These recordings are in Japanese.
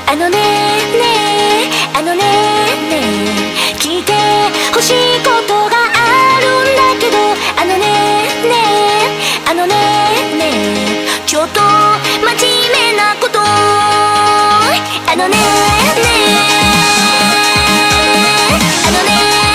あのねねあのねね聞いて欲しいことがあるんだけど、あのねねあのねねちょっと真面目なこと、あのねねあのね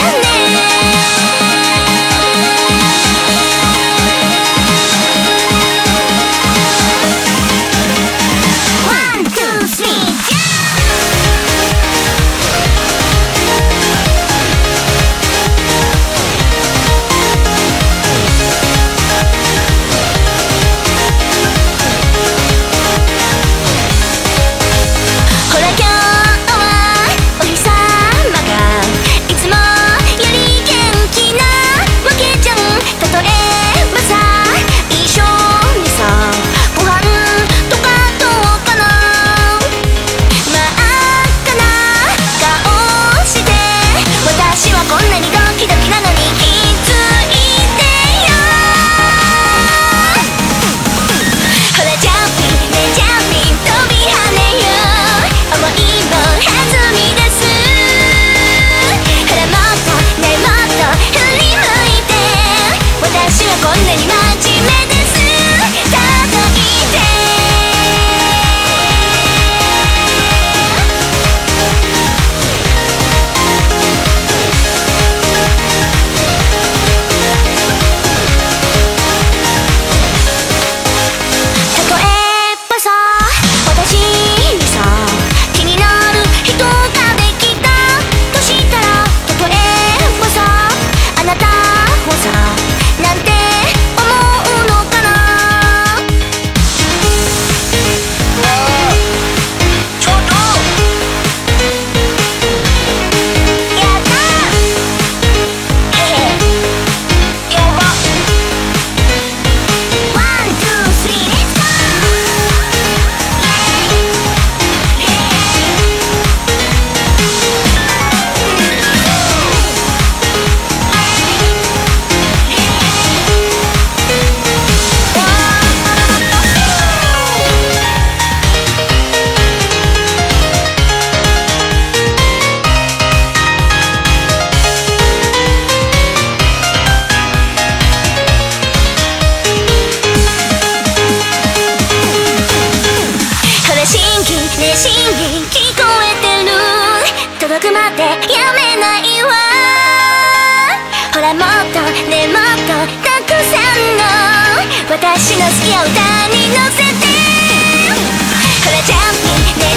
審議聞こえてる、届くまでやめないわ。ほらもっとねもっとたくさんの私の好きを歌に乗せて、ほらジャンプね